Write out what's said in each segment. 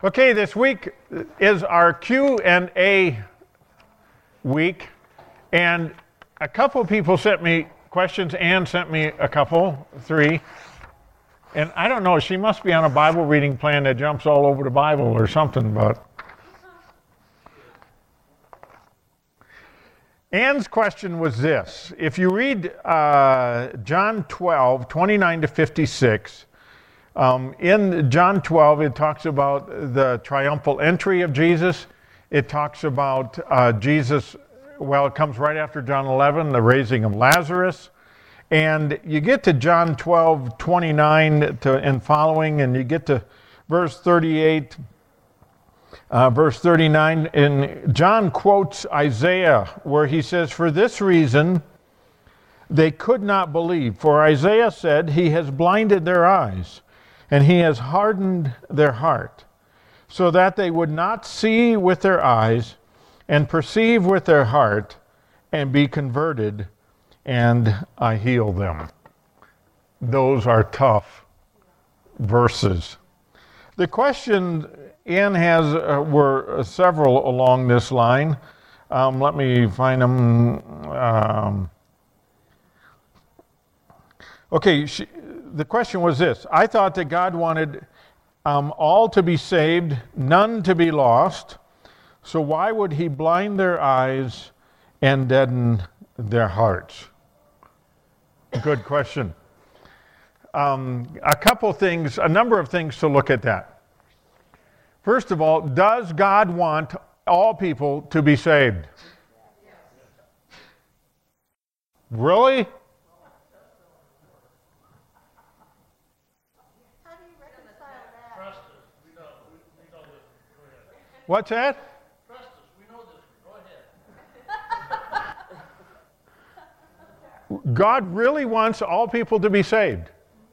Okay, this week is our Q&A week, and a couple people sent me questions. Ann sent me a couple, 3. And I don't know, she must be on a Bible reading plan that jumps all over the Bible or something, but Ann's question was this. If you read John 12, 29 to 56, in John 12, it talks about the triumphal entry of Jesus. It talks about Jesus, well, it comes right after John 11, the raising of Lazarus. And you get to John 12, 29 and following, and you get to verse 38, verse 39, and John quotes Isaiah, where he says, "For this reason they could not believe. For Isaiah said, He has blinded their eyes, and He has hardened their heart, so that they would not see with their eyes, and perceive with their heart, and be converted, and I heal them." Those are tough verses. The question Ann has were several along this line. Let me find them. Okay, the question was this. I thought that God wanted all to be saved, none to be lost. So why would He blind their eyes and deaden their hearts? Good question. A number of things to look at that. First of all, does God want all people to be saved? Really? How do you reconcile that? Trust us. We know this. Go ahead. What's that? Trust us. We know this. Go ahead. God really wants all people to be saved.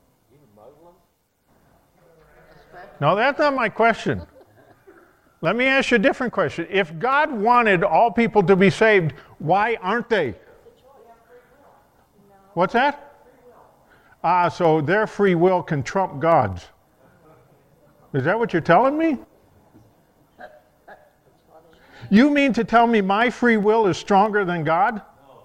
No, that's not my question. Let me ask you a different question. If God wanted all people to be saved, why aren't they? What's that? So their free will can trump God's. Is that what you're telling me? You mean to tell me my free will is stronger than God?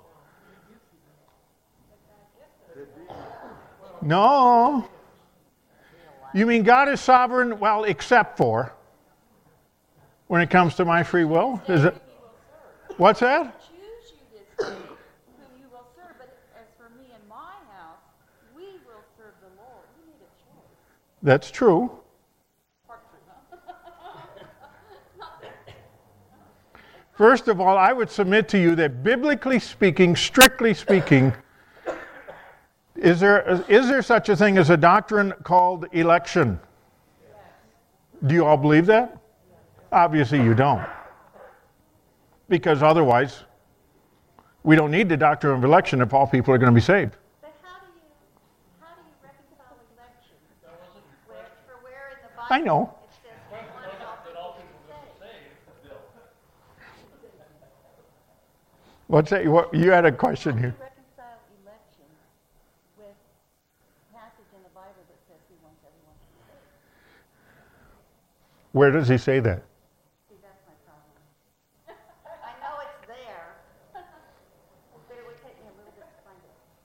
No. You mean God is sovereign, well, except for when it comes to my free will? Is it? What's that? Choose you this day whom you will serve, but as for me and my house, we will serve the Lord. You need a choice. That's true. First of all, I would submit to you that biblically speaking, strictly speaking, is there such a thing as a doctrine called election? Do you all believe that? Obviously you don't. Because otherwise, we don't need the doctrine of election if all people are going to be saved. But how do you reconcile election? Where in the Bible I know. it says He wants all people to be saved? What's that? You had a question here. Reconcile election with passage in the Bible that says He wants everyone to be saved. Where does He say that? See, that's my problem. I know it's there, but it would take me a little bit to find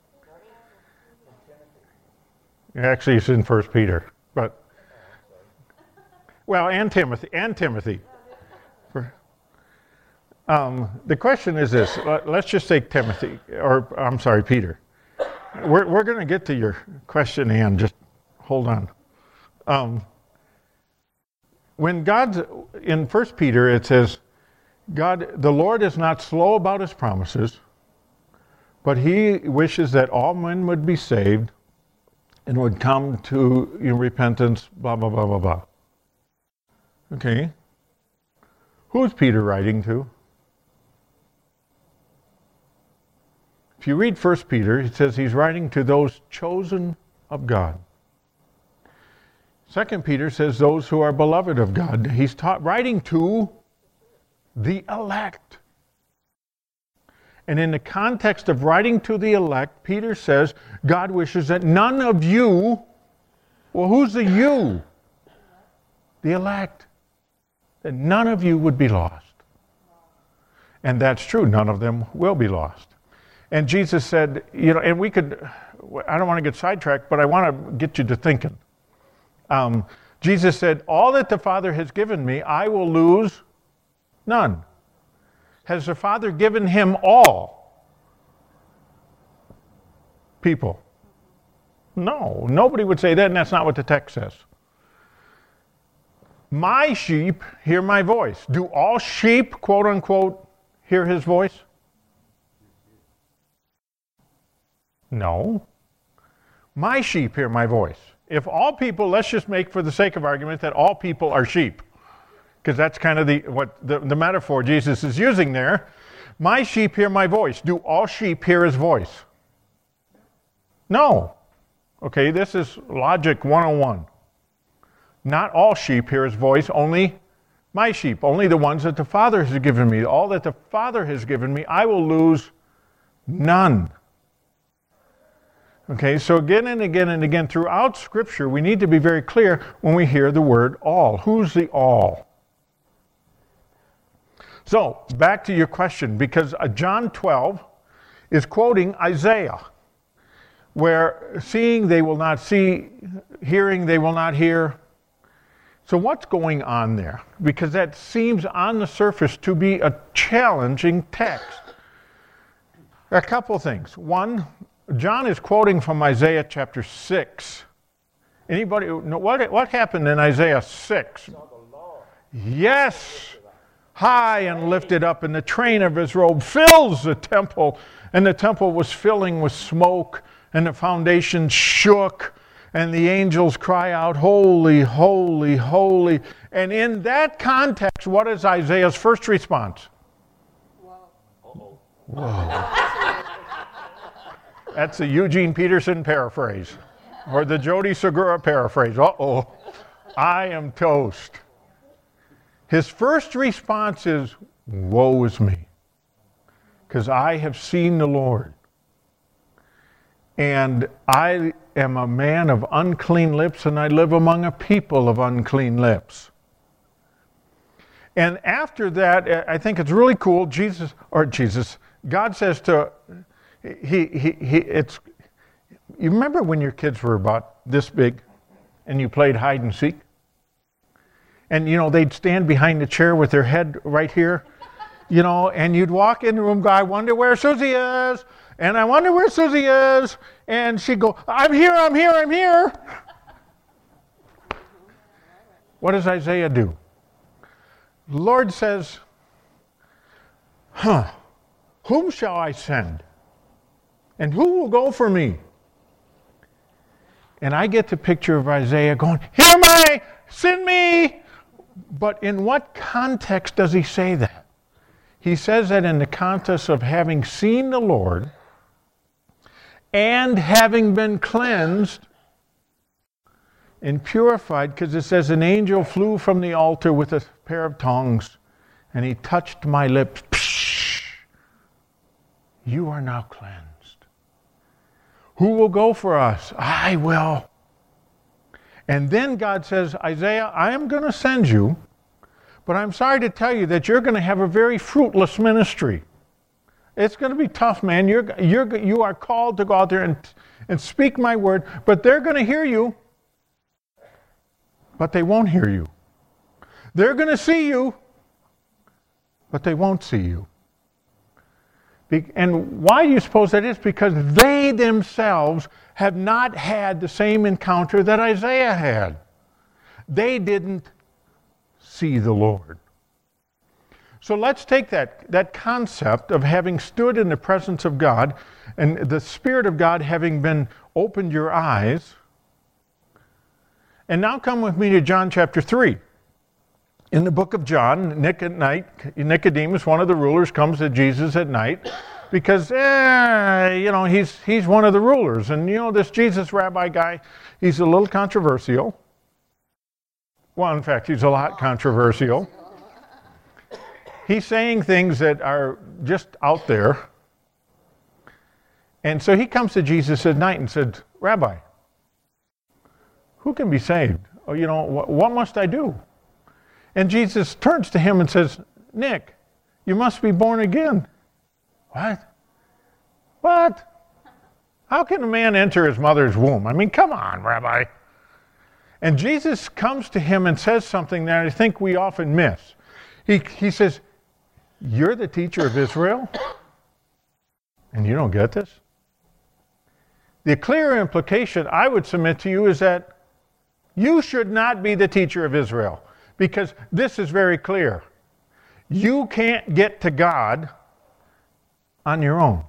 it. Actually, it's in 1 Peter. But, well, and Timothy. The question is this. Let's just take Timothy, or I'm sorry, Peter. We're going to get to your question, Ann. Just hold on. When God's in 1 Peter, it says, the Lord is not slow about His promises, but He wishes that all men would be saved and would come to repentance, blah, blah, blah, blah, blah. Okay. Who's Peter writing to? If you read 1 Peter, it says he's writing to those chosen of God. 2 Peter says those who are beloved of God. He's writing to the elect. And in the context of writing to the elect, Peter says God wishes that none of you, well, who's the you? The elect. that none of you would be lost. And that's true. None of them will be lost. And Jesus said, and we could, I don't want to get sidetracked, but I want to get you to thinking. Jesus said, all that the Father has given me, I will lose none. Has the Father given him all people? No, nobody would say that, and that's not what the text says. My sheep hear my voice. Do all sheep, quote unquote, hear his voice? No. My sheep hear my voice. If all people, let's just make for the sake of argument that all people are sheep, because that's kind of the metaphor Jesus is using there. My sheep hear my voice. Do all sheep hear his voice? No. Okay, this is logic 101. Not all sheep hear his voice, only my sheep, only the ones that the Father has given me. All that the Father has given me, I will lose none. Okay, so again and again and again throughout Scripture, we need to be very clear when we hear the word all. Who's the all? So, back to your question, because John 12 is quoting Isaiah, where seeing they will not see, hearing they will not hear. So what's going on there? Because that seems on the surface to be a challenging text. A couple things. One, John is quoting from Isaiah chapter 6. Anybody know what happened in Isaiah 6? Yes. High and lifted up, and the train of his robe fills the temple, and the temple was filling with smoke, and the foundation shook, and the angels cry out, holy, holy, holy. And in that context, what is Isaiah's first response? Whoa. Whoa. That's a Eugene Peterson paraphrase, or the Jody Segura paraphrase. Uh-oh, I am toast. His first response is, woe is me, because I have seen the Lord. And I am a man of unclean lips, and I live among a people of unclean lips. And after that, I think it's really cool. God says to, you remember when your kids were about this big and you played hide and seek? And, they'd stand behind the chair with their head right here, and you'd walk in the room, go, I wonder where Susie is. And I wonder where Susie is. And she'd go, I'm here, I'm here, I'm here. What does Isaiah do? The Lord says, whom shall I send? And who will go for me? And I get the picture of Isaiah going, here am I, send me. But in what context does he say that? He says that in the context of having seen the Lord and having been cleansed and purified, because it says an angel flew from the altar with a pair of tongs, and he touched my lips. Psh, you are now cleansed. Who will go for us? I will. And then God says, Isaiah, I am going to send you, but I'm sorry to tell you that you're going to have a very fruitless ministry. It's going to be tough, man. You are called to go out there and speak my word, but they're going to hear you, but they won't hear you. They're going to see you, but they won't see you. And why do you suppose that is? Because they themselves have not had the same encounter that Isaiah had. They didn't see the Lord. So let's take that concept of having stood in the presence of God and the Spirit of God having been opened your eyes. And now come with me to John chapter 3. In the book of John, Nicodemus, one of the rulers, comes to Jesus at night because, he's one of the rulers. And, this Jesus rabbi guy, he's a little controversial. Well, in fact, he's a lot controversial. He's saying things that are just out there. And so he comes to Jesus at night and said, Rabbi, who can be saved? What must I do? And Jesus turns to him and says, Nick, you must be born again. What? What? How can a man enter his mother's womb? I mean, come on, Rabbi. And Jesus comes to him and says something that I think we often miss. He says, you're the teacher of Israel? And you don't get this? The clear implication I would submit to you is that you should not be the teacher of Israel, because this is very clear. You can't get to God on your own.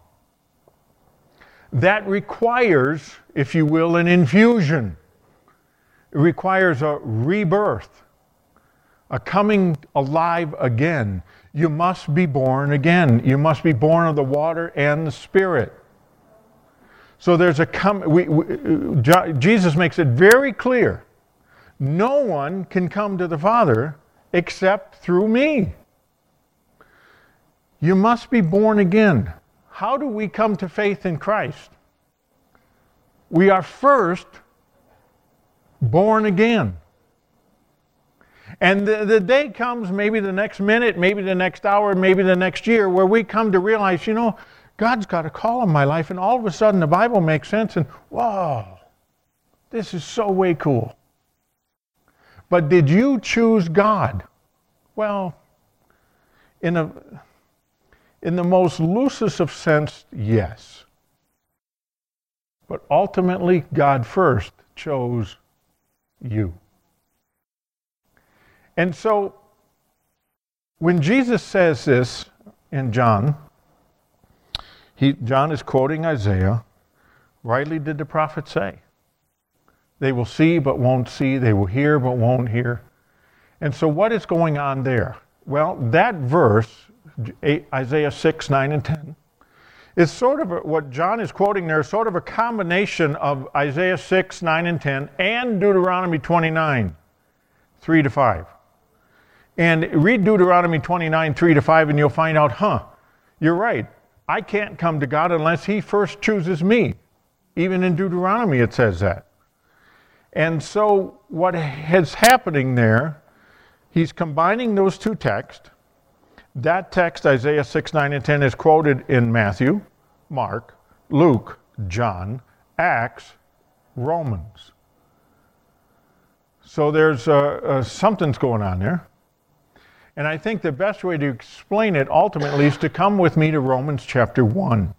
That requires, if you will, an infusion. It requires a rebirth, a coming alive again. You must be born again. You must be born of the water and the Spirit. So there's Jesus makes it very clear. No one can come to the Father except through me. You must be born again. How do we come to faith in Christ? We are first born again. And the day comes, maybe the next minute, maybe the next hour, maybe the next year, where we come to realize, God's got a call in my life, and all of a sudden the Bible makes sense, and wow, this is so way cool. But did you choose God? Well, in the most loosest of sense, yes. But ultimately, God first chose you. And so, when Jesus says this in John, John is quoting Isaiah. Rightly did the prophet say, they will see but won't see, they will hear but won't hear. And so what is going on there? Well, that verse, Isaiah 6, 9, and 10, is sort of what John is quoting there, is sort of a combination of Isaiah 6, 9, and 10 and Deuteronomy 29, 3 to 5. And read Deuteronomy 29, 3 to 5, and you'll find out, you're right. I can't come to God unless He first chooses me. Even in Deuteronomy it says that. And so what is happening there, he's combining those two texts. That text, Isaiah 6, 9, and 10, is quoted in Matthew, Mark, Luke, John, Acts, Romans. So there's something's going on there. And I think the best way to explain it ultimately is to come with me to Romans chapter 1.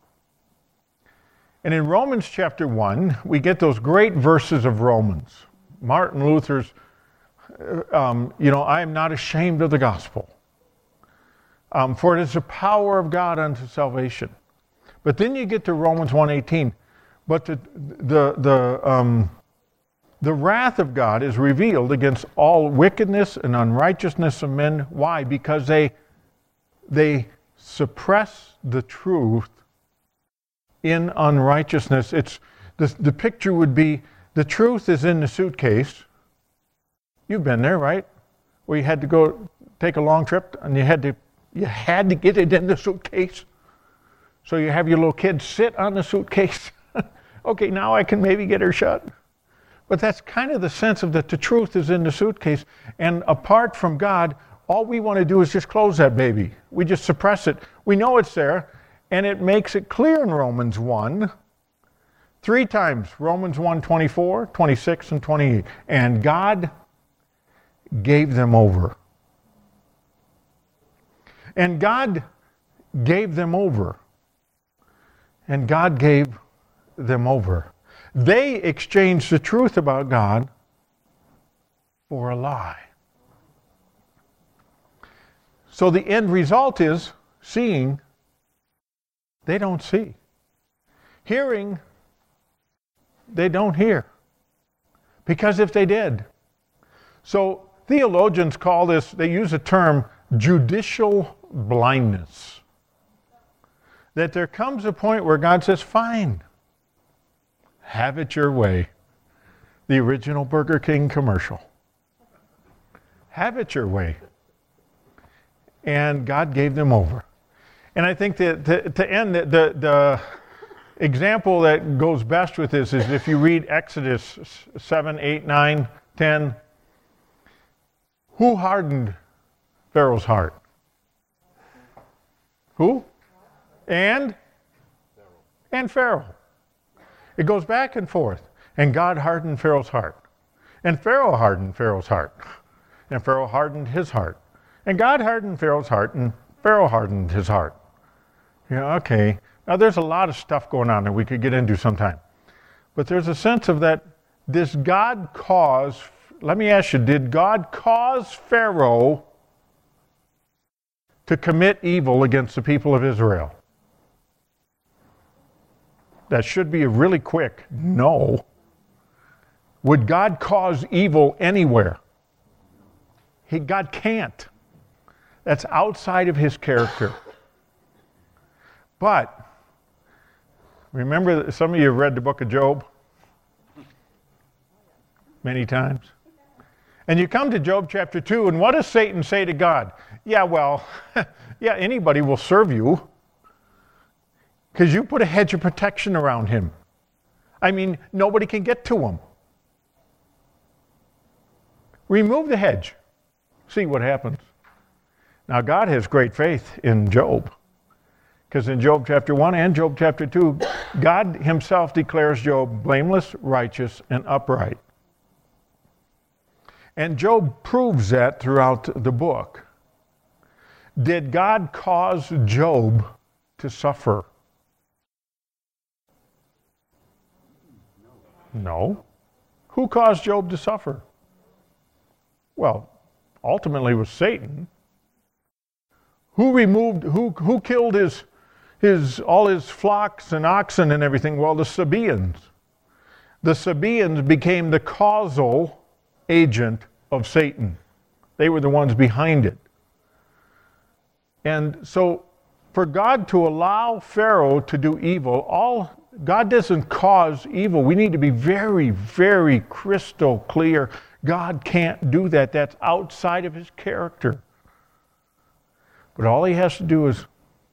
And in Romans chapter 1, we get those great verses of Romans. Martin Luther's, I am not ashamed of the gospel, for it is the power of God unto salvation. But then you get to Romans 1:18. But the wrath of God is revealed against all wickedness and unrighteousness of men. Why? Because they suppress the truth in unrighteousness. It's the picture would be the truth is in the suitcase. You've been there, right? Where you had to go take a long trip and you had to get it in the suitcase. So you have your little kid sit on the suitcase. Okay, now I can maybe get her shut. But that's kind of the sense of that the truth is in the suitcase. And apart from God, all we want to do is just close that baby. We just suppress it. We know it's there. And it makes it clear in Romans 1, 3 times. Romans 1, 24, 26, and 28. And God gave them over. And God gave them over. And God gave them over. They exchanged the truth about God for a lie. So the end result is seeing, they don't see. Hearing, they don't hear. Because if they did. So theologians call this, they use a term, judicial blindness. That there comes a point where God says, fine, have it your way. The original Burger King commercial. Have it your way. And God gave them over. And I think that to end, the example that goes best with this is if you read Exodus 7, 8, 9, 10. Who hardened Pharaoh's heart? Who? And Pharaoh. It goes back and forth. And God hardened Pharaoh's heart. And Pharaoh hardened Pharaoh's heart. And Pharaoh hardened his heart. And God hardened Pharaoh's heart, and Pharaoh hardened his heart. Yeah, okay. Now there's a lot of stuff going on that we could get into sometime. But there's a sense of that, this God cause, let me ask you, did God cause Pharaoh to commit evil against the people of Israel? That should be a really quick no. Would God cause evil anywhere? God can't. That's outside of his character. But, remember, some of you have read the book of Job many times. And you come to Job chapter 2, and what does Satan say to God? Yeah, well, yeah, anybody will serve you because you put a hedge of protection around him. I mean, nobody can get to him. Remove the hedge. See what happens. Now, God has great faith in Job. Because in Job chapter 1 and Job chapter 2, God himself declares Job blameless, righteous, and upright. And Job proves that throughout the book. Did God cause Job to suffer? No. Who caused Job to suffer? Well, ultimately it was Satan. Who killed all his flocks and oxen and everything? Well, the Sabaeans. The Sabaeans became the causal agent of Satan. They were the ones behind it. And so for God to allow Pharaoh to do evil, God doesn't cause evil. We need to be very, very crystal clear. God can't do that. That's outside of his character. But all he has to do is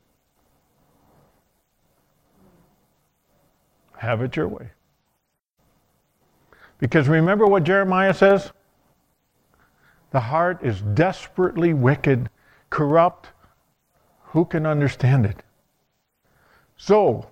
have it your way. Because remember what Jeremiah says? The heart is desperately wicked, corrupt. Who can understand it? So,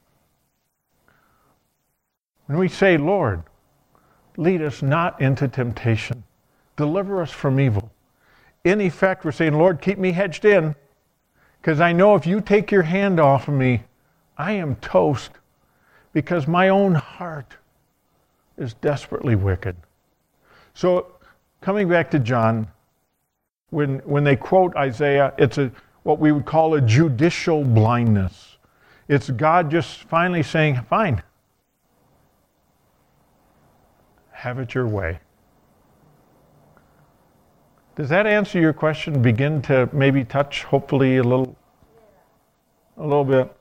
when we say, Lord, lead us not into temptation, deliver us from evil. In effect, we're saying, Lord, keep me hedged in, because I know if you take your hand off of me, I am toast, because my own heart is desperately wicked. So, coming back to John, when they quote Isaiah, it's what we would call a judicial blindness. It's God just finally saying, fine, have it your way. Does that answer your question? Begin to maybe touch, hopefully, a little bit.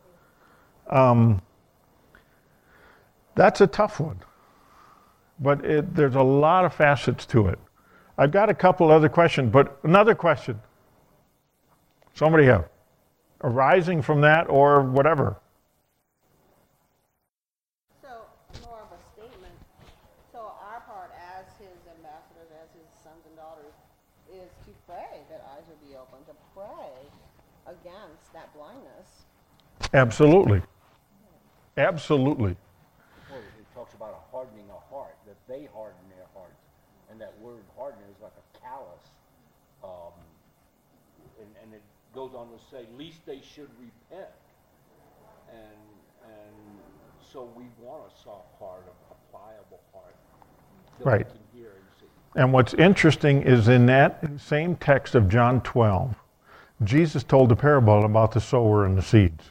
That's a tough one. But there's a lot of facets to it. I've got a couple other questions, but another question. Somebody have? Arising from that or whatever. So, more of a statement. So our part as his ambassadors, as his sons and daughters, is to pray that eyes would be open, to pray against that blindness. Absolutely. Absolutely. Well, it talks about a hardening of heart, that they harden their hearts. And that word harden is like a callous. And it goes on to say, least they should repent. And so we want a soft heart, a pliable heart that Right. we can hear and see. And what's interesting is in that same text of John 12, Jesus told the parable about the sower and the seeds.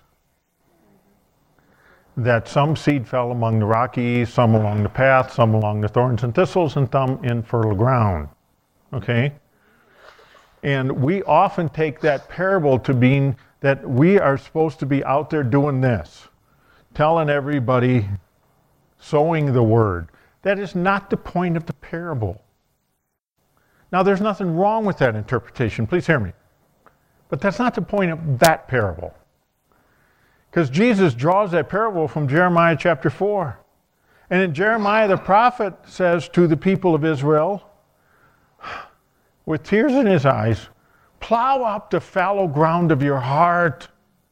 That some seed fell among the rocky, some along the path, some along the thorns and thistles, and some in fertile ground. Okay? And we often take that parable to mean that we are supposed to be out there doing this, telling everybody, sowing the word. That is not the point of the parable. Now, there's nothing wrong with that interpretation. Please hear me. But that's not the point of that parable. Because Jesus draws that parable from Jeremiah chapter 4. And in Jeremiah, the prophet says to the people of Israel, with tears in his eyes, plow up the fallow ground of your heart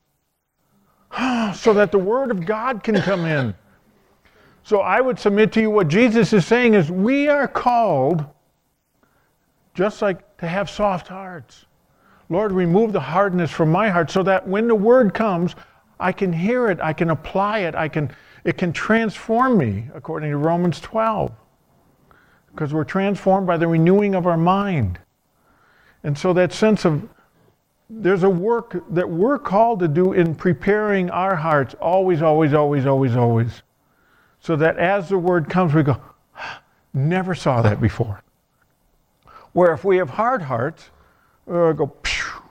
so that the Word of God can come in. So I would submit to you what Jesus is saying is we are called just like to have soft hearts. Lord, remove the hardness from my heart so that when the Word comes, I can hear it, I can apply it, it can transform me, according to Romans 12. Because we're transformed by the renewing of our mind. And so that sense of, there's a work that we're called to do in preparing our hearts, always, always, always, always, always. So that as the Word comes, we go, never saw that before. Where if we have hard hearts, we go, phew.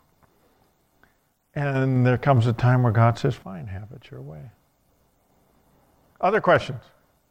And there comes a time where God says, fine, have it your way. Other questions?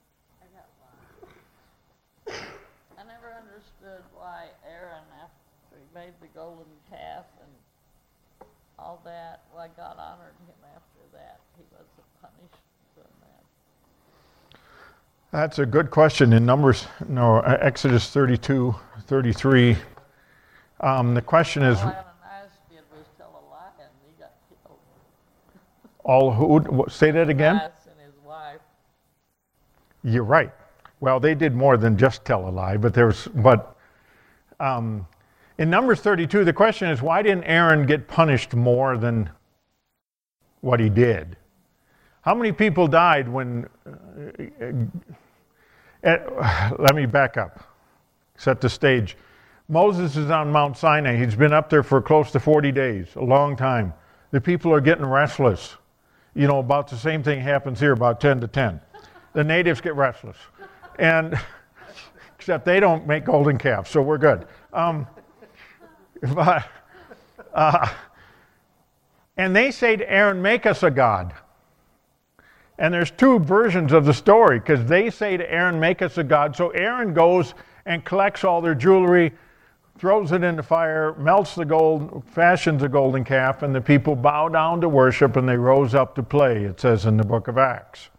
I never understood why Aaron, after he made the golden calf and all that, why God honored him after that. He wasn't punished from that. That's a good question. In Exodus 32, 33, the question is, All Ananias did was tell a lie and he got killed. all who, say that again? Ananias and his wife. You're right. Well, they did more than just tell a lie, in Numbers 32, the question is, why didn't Aaron get punished more than what he did? How many people died when... let me back up. Set the stage. Moses is on Mount Sinai. He's been up there for close to 40 days, a long time. The people are getting restless. About the same thing happens here, about 10 to 10. The natives get restless. And except they don't make golden calves, so we're good. And they say to Aaron, make us a god. And there's two versions of the story, because they say to Aaron, make us a god. So Aaron goes and collects all their jewelry, throws it in the fire, melts the gold, fashions a golden calf, and the people bow down to worship, and they rose up to play, it says in the book of Acts.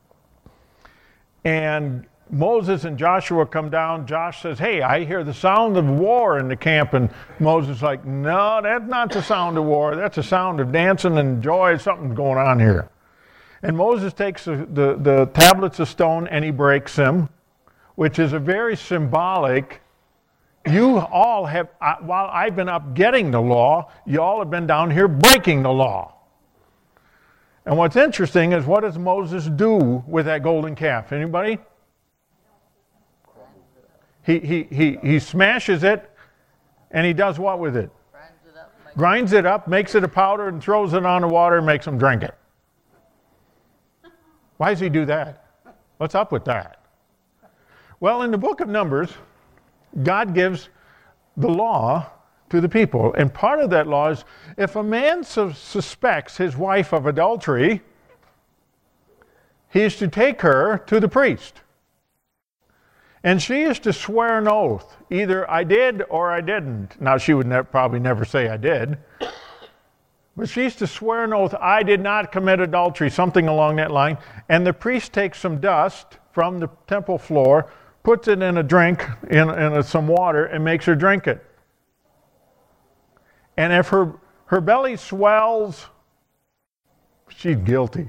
And Moses and Joshua come down. Josh says, hey, I hear the sound of war in the camp. And Moses is like, no, that's not the sound of war. That's the sound of dancing and joy. Something's going on here. And Moses takes the tablets of stone and he breaks them, which is a very symbolic. You all have, while I've been up getting the law, you all have been down here breaking the law. And what's interesting is, what does Moses do with that golden calf? Anybody? He smashes it, and he does what with it? Grinds it up, makes it a powder, and throws it on the water and makes them drink it. Why does he do that? What's up with that? Well, in the book of Numbers, God gives the law to the people. And part of that law is, if a man suspects his wife of adultery, he is to take her to the priest. And she is to swear an oath, either I did or I didn't. Now, she would probably never say I did. But she's to swear an oath, I did not commit adultery, something along that line. And the priest takes some dust from the temple floor, puts it in a drink, in some water, and makes her drink it. And if her belly swells, she's guilty.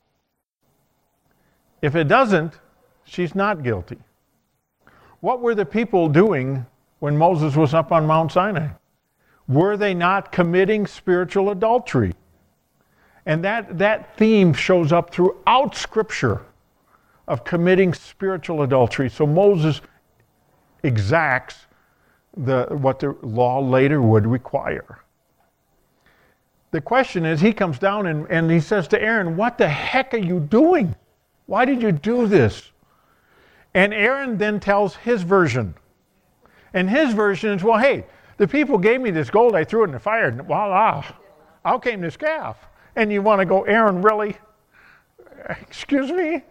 If it doesn't, she's not guilty. What were the people doing when Moses was up on Mount Sinai? Were they not committing spiritual adultery? And that theme shows up throughout Scripture of committing spiritual adultery. So Moses exacts what the law later would require. The question is, he comes down and he says to Aaron, what the heck are you doing? Why did you do this? And Aaron then tells his version. And his version is, well, hey, the people gave me this gold, I threw it in the fire, and voila, out came this calf. And you want to go, Aaron, really? Excuse me?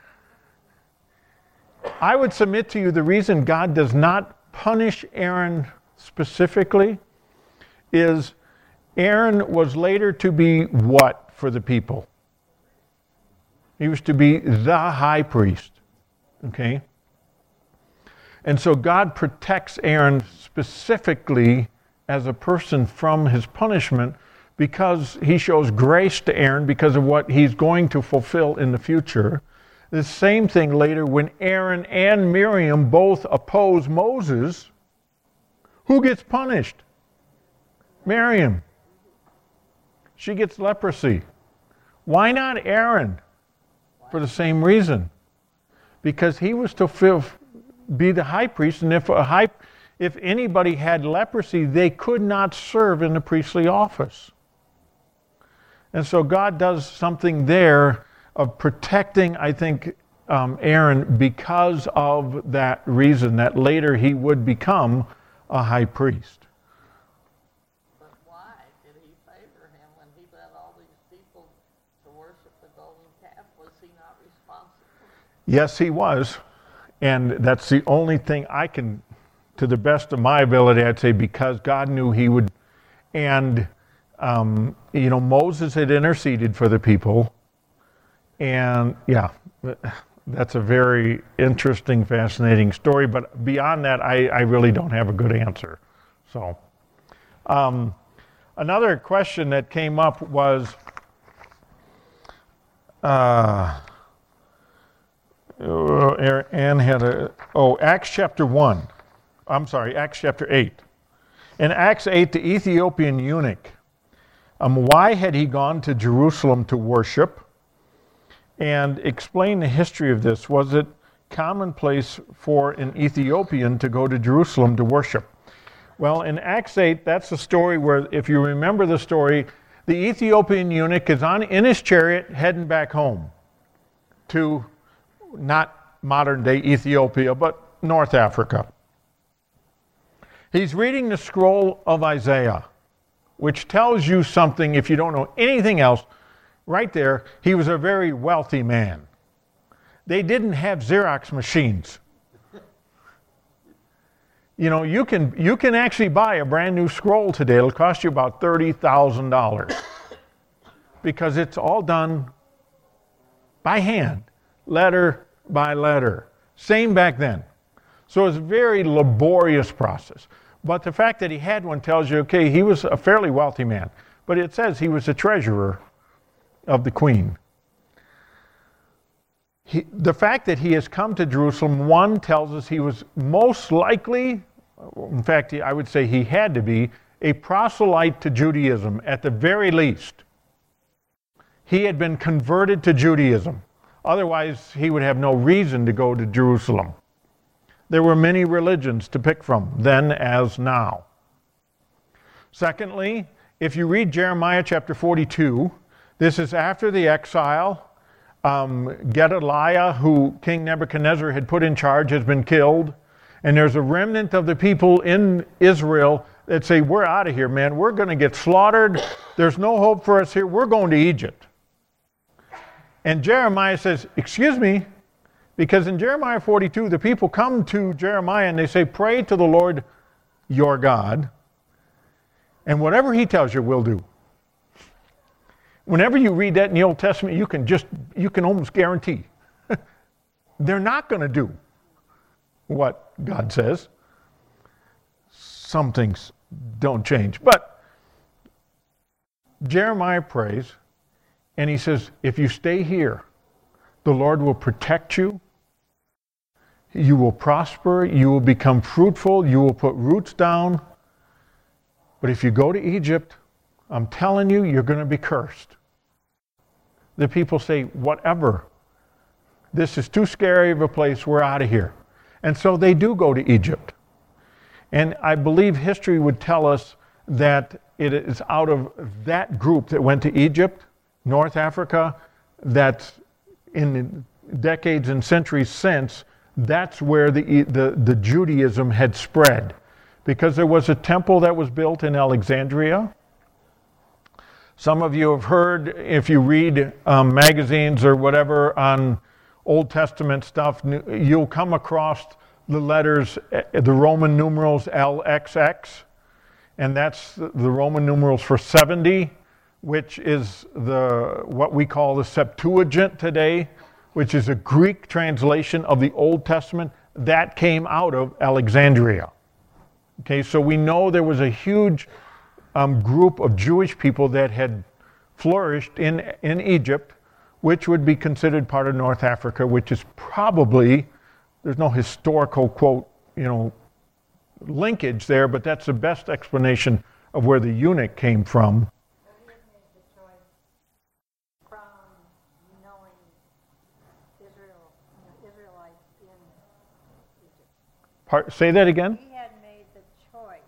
I would submit to you the reason God does not punish Aaron specifically is Aaron was later to be what for the people? He was to be the high priest. Okay? And so God protects Aaron specifically as a person from his punishment because he shows grace to Aaron because of what he's going to fulfill in the future. The same thing later when Aaron and Miriam both oppose Moses. Who gets punished? Miriam. She gets leprosy. Why not Aaron? For the same reason. Because he was to be the high priest, and if anybody had leprosy, they could not serve in the priestly office. And so God does something there of protecting, I think, Aaron because of that reason, that later he would become a high priest. But why did he favor him when he led all these people to worship the golden calf? Was he not responsible? Yes, he was. And that's the only thing I can, to the best of my ability, I'd say, because God knew he would. And, Moses had interceded for the people. And, yeah, that's a very interesting, fascinating story. But beyond that, I really don't have a good answer. So, another question that came up was, Anne had Acts chapter 1. I'm sorry, Acts chapter 8. In Acts 8, the Ethiopian eunuch, why had he gone to Jerusalem to worship? And explain the history of this. Was it commonplace for an Ethiopian to go to Jerusalem to worship? Well, in Acts 8, that's the story where, if you remember the story, the Ethiopian eunuch is in his chariot heading back home to not modern-day Ethiopia, but North Africa. He's reading the scroll of Isaiah, which tells you something if you don't know anything else. Right there, he was a very wealthy man. They didn't have Xerox machines. You can actually buy a brand new scroll today. It'll cost you about $30,000 because it's all done by hand, letter by letter. Same back then. So it's a very laborious process. But the fact that he had one tells you, okay, he was a fairly wealthy man. But it says he was the treasurer of the queen. The fact that he has come to Jerusalem, one, tells us he was most likely, in fact, I would say he had to be, a proselyte to Judaism at the very least. He had been converted to Judaism. Otherwise, he would have no reason to go to Jerusalem. There were many religions to pick from, then as now. Secondly, if you read Jeremiah chapter 42, this is after the exile. Gedaliah, who King Nebuchadnezzar had put in charge, has been killed. And there's a remnant of the people in Israel that say, we're out of here, man. We're going to get slaughtered. There's no hope for us here. We're going to Egypt. And Jeremiah says, excuse me, because in Jeremiah 42, the people come to Jeremiah and they say, pray to the Lord your God, and whatever he tells you, we'll do. Whenever you read that in the Old Testament, you can almost guarantee they're not going to do what God says. Some things don't change. But Jeremiah prays, and he says, if you stay here, the Lord will protect you. You will prosper. You will become fruitful. You will put roots down. But if you go to Egypt, I'm telling you, you're going to be cursed. The people say, whatever. This is too scary of a place. We're out of here. And so they do go to Egypt. And I believe history would tell us that it is out of that group that went to Egypt, North Africa, that in the decades and centuries since, that's where the Judaism had spread. Because there was a temple that was built in Alexandria. Some of you have heard, if you read magazines or whatever on Old Testament stuff, you'll come across the letters, the Roman numerals LXX, and that's the Roman numerals for 70, which is what we call the Septuagint today, which is a Greek translation of the Old Testament. that came out of Alexandria. Okay, so we know there was a huge group of Jewish people that had flourished in Egypt, which would be considered part of North Africa, which is probably, there's no historical quote, linkage there, but that's the best explanation of where the eunuch came from. He had made the choice from knowing Israelites in Egypt. Say that again? He had made the choice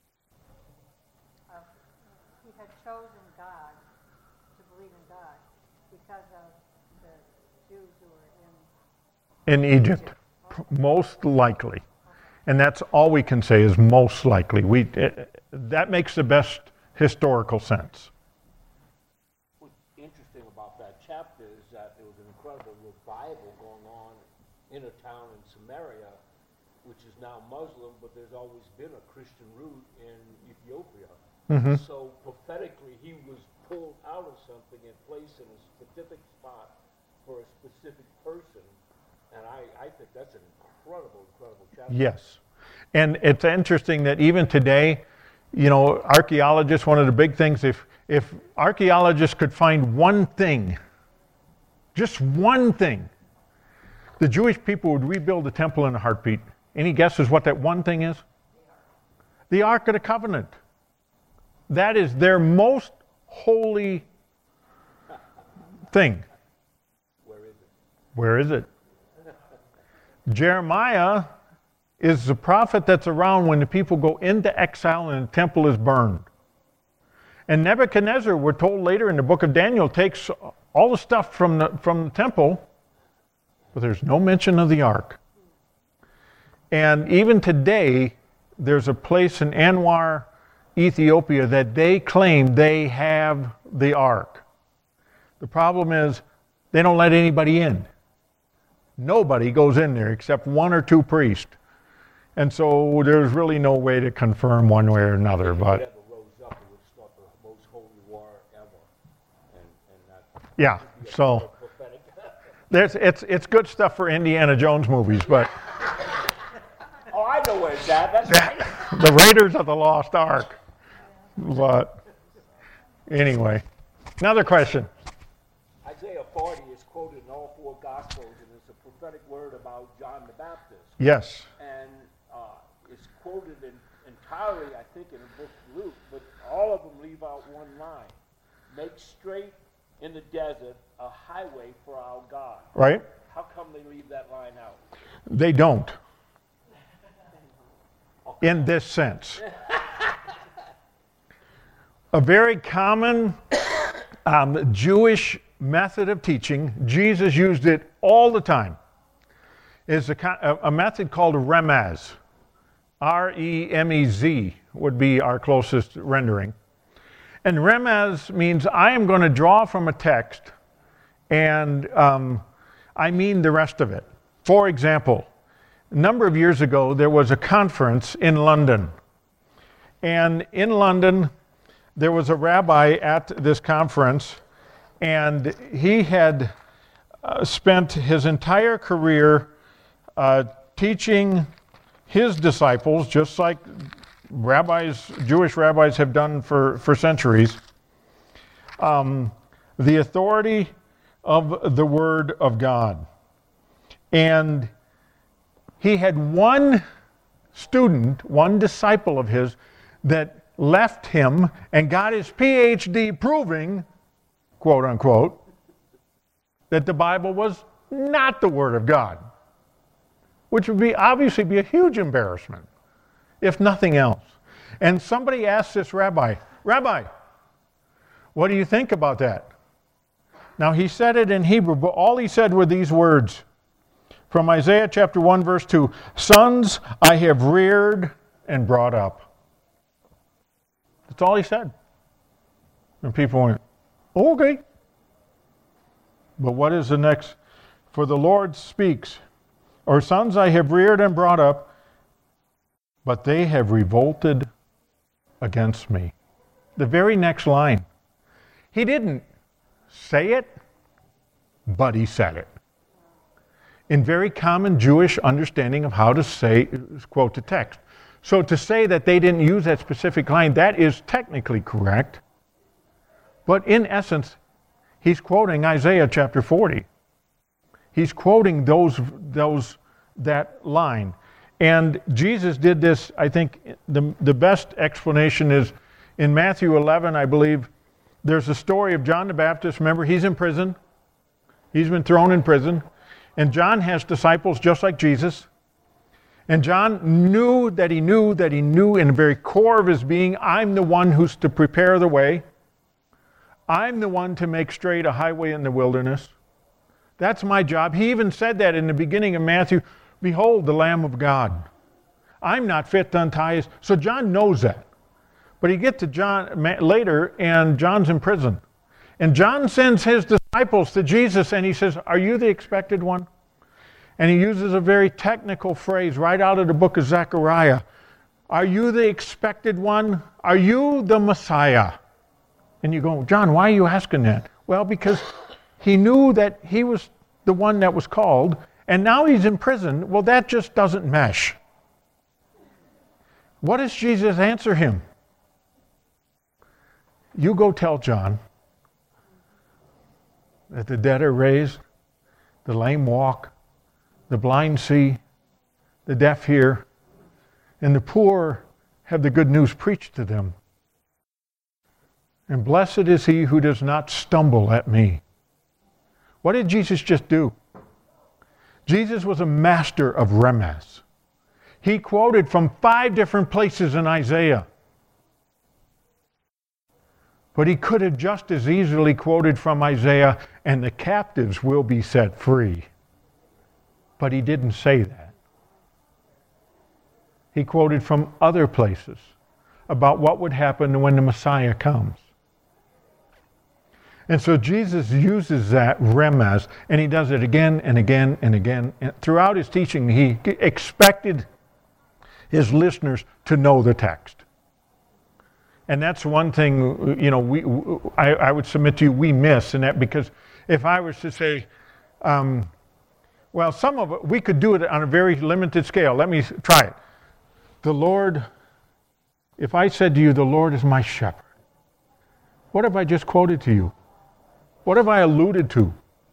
of, he had chosen God, to believe in God, because of the Jews who were In Egypt, most likely. And that's all we can say is most likely. That makes the best historical sense. What's interesting about that chapter is that there was an incredible revival going on in a town in Samaria, which is now Muslim, but there's always been a Christian root in Ethiopia. Mm-hmm. So prophetically, he was pulled out of something and placed in a specific spot for a specific person. And I think that's an incredible chapter. Yes. And it's interesting that even today, archaeologists, one of the big things, if archaeologists could find one thing, just one thing, the Jewish people would rebuild the temple in a heartbeat. Any guesses what that one thing is? The Ark of the Covenant. That is their most holy thing. Where is it? Where is it? Jeremiah is the prophet that's around when the people go into exile and the temple is burned. And Nebuchadnezzar, we're told later in the book of Daniel, takes all the stuff from the temple, but there's no mention of the ark. And even today, there's a place in Anwar, Ethiopia, that they claim they have the ark. The problem is they don't let anybody in. Nobody goes in there except one or two priests. And so there's really no way to confirm one way or another. But Never rose up and would start the most holy war ever. And that yeah, would be a so prophetic. it's good stuff for Indiana Jones movies, but Oh, I know where it's at. That's right. the Raiders of the Lost Ark. But anyway, another question. Isaiah 40 is quoted in all four Gospels, and it's a prophetic word about John the Baptist. Yes. And it's quoted entirely, I think, in the book of Luke, but all of them leave out one line. Make straight in the desert a highway for our God. Right? How come they leave that line out? They don't. In this sense. A very common Jewish method of teaching, Jesus used it all the time, is a method called remez. R-E-M-E-Z would be our closest rendering. And remez means I am going to draw from a text and I mean the rest of it. For example, a number of years ago, there was a conference in London. And in London, there was a rabbi at this conference, and he had spent his entire career teaching his disciples, just like Jewish rabbis have done for centuries, the authority of the Word of God. And he had one student, one disciple of his, that left him and got his PhD proving, quote unquote, that the Bible was not the Word of God, which would obviously be a huge embarrassment, if nothing else. And somebody asked this rabbi, what do you think about that? Now he said it in Hebrew, but all he said were these words from Isaiah chapter 1 verse 2, sons I have reared and brought up. That's all he said. And people went, okay. But what is the next? For the Lord speaks, or sons I have reared and brought up, but they have revolted against me. The very next line. He didn't say it, but he said it. in very common Jewish understanding of how to say, quote the text. So to say that they didn't use that specific line, that is technically correct. But in essence, he's quoting Isaiah chapter 40. He's quoting that line. And Jesus did this, I think the best explanation is in Matthew 11, I believe, there's a story of John the Baptist. Remember, he's in prison. He's been thrown in prison. And John has disciples just like Jesus. And John knew that he knew in the very core of his being, I'm the one who's to prepare the way. I'm the one to make straight a highway in the wilderness. That's my job. He even said that in the beginning of Matthew, behold the Lamb of God. I'm not fit to untie his. So John knows that. But he gets to John later, and John's in prison. And John sends his disciples to Jesus, and he says, are you the expected one? And he uses a very technical phrase right out of the book of Zechariah. Are you the expected one? Are you the Messiah? And you go, John, why are you asking that? Well, because he knew that he was the one that was called, and now he's in prison. Well, that just doesn't mesh. What does Jesus answer him? You go tell John that the dead are raised, the lame walk, the blind see, the deaf hear, and the poor have the good news preached to them. And blessed is he who does not stumble at me. What did Jesus just do? Jesus was a master of remez. He quoted from 5 different places in Isaiah. But he could have just as easily quoted from Isaiah, and the captives will be set free. But he didn't say that. He quoted from other places about what would happen when the Messiah comes. And so Jesus uses that remez, and he does it again and again and again. And throughout his teaching, he expected his listeners to know the text. And that's one thing, I would submit to you, we miss in that, because if I was to say, well, some of it, we could do it on a very limited scale. Let me try it. The Lord, if I said to you, the Lord is my shepherd, what have I just quoted to you? What have I alluded to?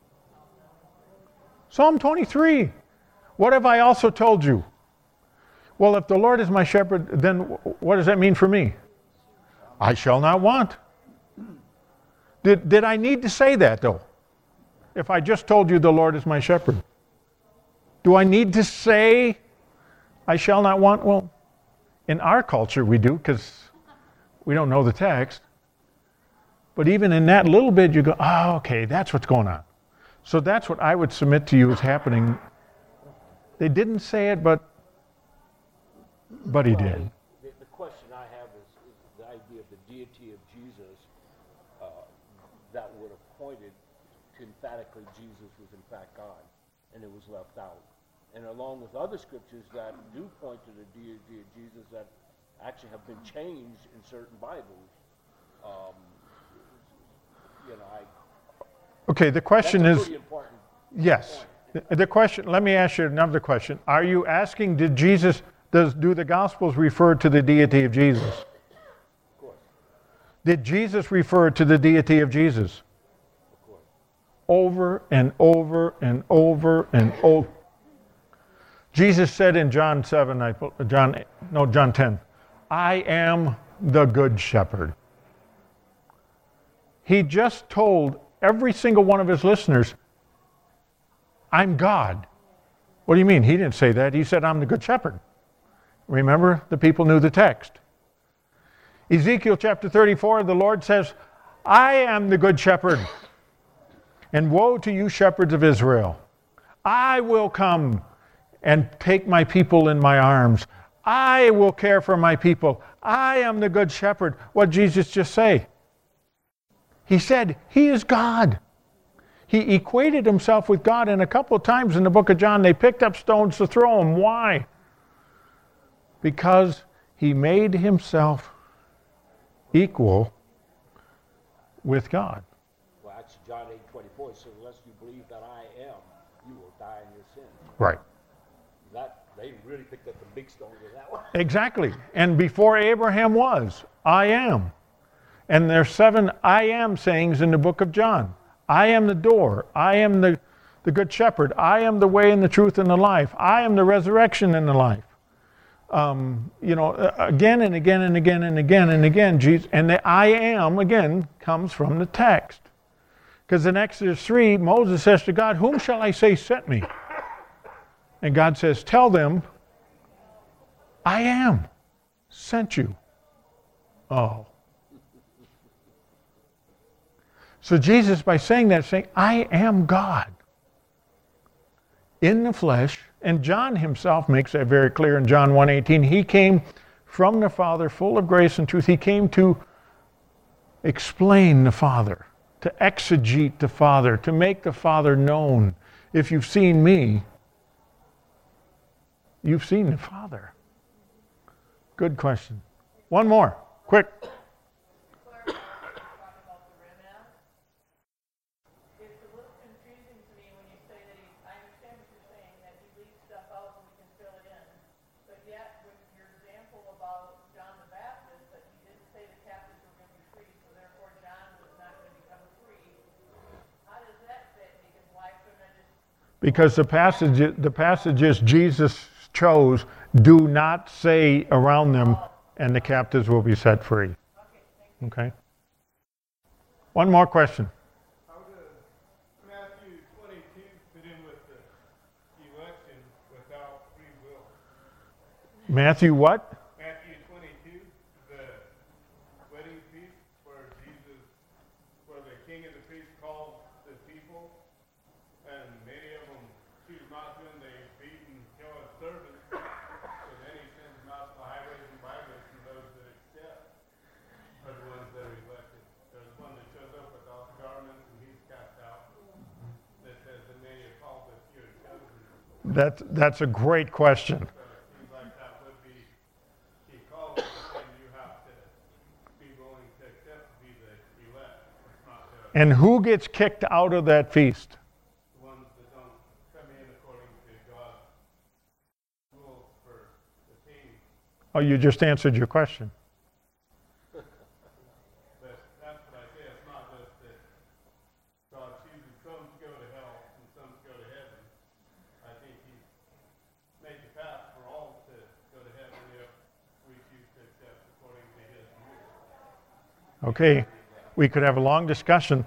Psalm 23. What have I also told you? Well, if the Lord is my shepherd, then what does that mean for me? I shall not want. Did I need to say that, though? If I just told you the Lord is my shepherd. Do I need to say I shall not want? Well, in our culture we do, because we don't know the text. But even in that little bit, you go, oh, okay, that's what's going on. So that's what I would submit to you is happening. They didn't say it, but he did. The question I have is the idea of the deity of Jesus that would have pointed to emphatically Jesus was in fact God, and it was left out. And along with other scriptures that do point to the deity of Jesus that actually have been changed in certain Bibles. Okay, the question that's a is, pretty important yes. point. The question, let me ask you another question. Are you asking, do the Gospels refer to the deity of Jesus? Of course. Did Jesus refer to the deity of Jesus? Of course. Over and over and over and over. Jesus said in John 10, I am the good shepherd. He just told every single one of his listeners, I'm God. What do you mean? He didn't say that. He said, I'm the good shepherd. Remember, the people knew the text. Ezekiel chapter 34, the Lord says, I am the good shepherd. And woe to you shepherds of Israel. I will come and take my people in my arms. I will care for my people. I am the good shepherd. What did Jesus just say? He said, he is God. He equated himself with God, and a couple of times in the book of John, they picked up stones to throw him. Why? Because he made himself equal with God. Well, actually, John 8:24 says, unless you believe that I am, you will die in your sins. Right. That, they really picked up the big stones of that one. Exactly. And before Abraham was, I am. And there's 7 I am sayings in the book of John. I am the door. I am the good shepherd. I am the way and the truth and the life. I am the resurrection and the life. Again and again and again and again and again, Jesus, and the I am, again, comes from the text. Because in Exodus 3, Moses says to God, whom shall I say sent me? And God says, tell them, I am sent you. Oh. So Jesus, by saying that, is saying, I am God in the flesh. And John himself makes that very clear in John 1:18. He came from the Father, full of grace and truth. He came to explain the Father, to exegete the Father, to make the Father known. If you've seen me, you've seen the Father. Good question. One more, quick. Because the passages Jesus chose do not say around them, and the captives will be set free. Okay? One more question. How does Matthew 22 fit in with the election without free will? Matthew what? Matthew 22, the wedding feast where the king and the priest called the people, and many of them choose not to, and they beat and kill his servants. So then he sends them out to the highways and byways, and those that accept are the ones that are elected. There's one that shows up without the garments, and he's cast out. That says, and many are called, but few are chosen. That's a great question. So it seems like that would be, he calls it, and you have to be willing to accept to be the elect. It's not the And who gets kicked out of that feast? ones that don't come in according to God's rules for the team. Oh, you just answered your question. But that's what I say, it's not just that God chooses some to go to hell and some to go to heaven. I think He's made the path for all to go to heaven if we choose to accept according to His rules. Okay, we could have a long discussion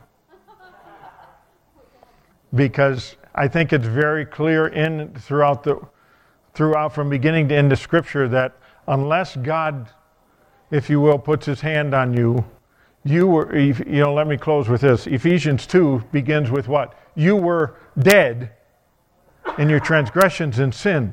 because I think it's very clear throughout from beginning to end of Scripture that unless God, if you will, puts His hand on you, let me close with this. Ephesians 2 begins with what? You were dead in your transgressions and sins.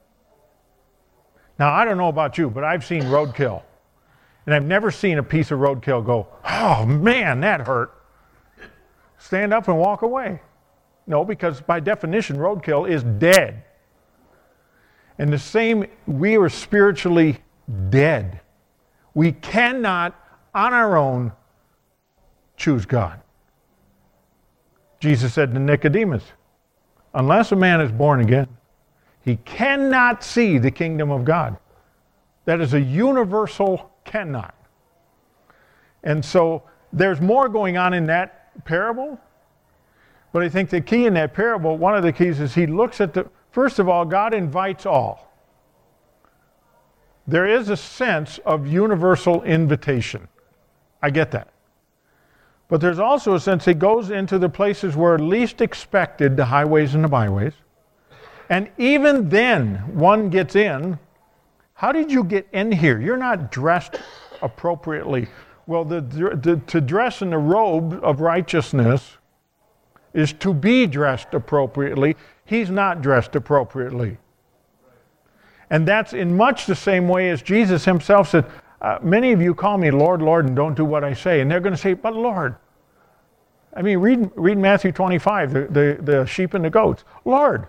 Now, I don't know about you, but I've seen roadkill. And I've never seen a piece of roadkill go, oh man, that hurt. Stand up and walk away. No, because by definition, roadkill is dead. And the same, we are spiritually dead. We cannot, on our own, choose God. Jesus said to Nicodemus, unless a man is born again, he cannot see the kingdom of God. That is a universal cannot. And so there's more going on in that parable. But I think the key in that parable, one of the keys is he looks at first of all, God invites all. There is a sense of universal invitation. I get that. But there's also a sense he goes into the places where least expected, the highways and the byways. And even then, one gets in. How did you get in here? You're not dressed appropriately. Well, to dress in the robe of righteousness is to be dressed appropriately. He's not dressed appropriately. And that's in much the same way as Jesus himself said, many of you call me Lord, Lord, and don't do what I say. And they're going to say, but Lord. I mean, read Matthew 25, the sheep and the goats. Lord,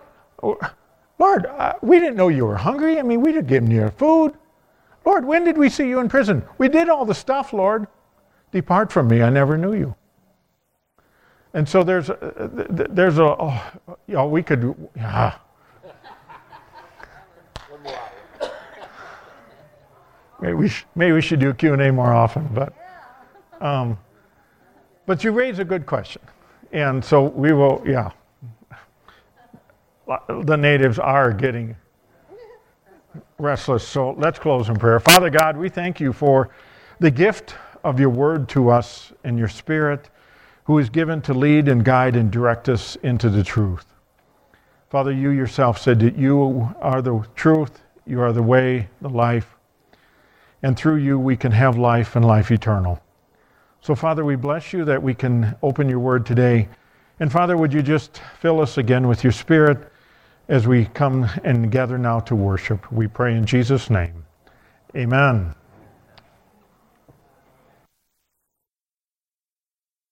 we didn't know you were hungry. I mean, we did give you food. Lord, when did we see you in prison? We did all the stuff, Lord. Depart from me, I never knew you. And so there's we could, One more hour. maybe we should do Q&A more often, but you raise a good question. And so we will, the natives are getting restless, so let's close in prayer. Father God, we thank you for the gift of your word to us and your Spirit, who is given to lead and guide and direct us into the truth. Father, you yourself said that you are the truth, you are the way, the life, and through you we can have life and life eternal. So Father, we bless you that we can open your word today. And Father, would you just fill us again with your Spirit as we come and gather now to worship. We pray in Jesus' name. Amen.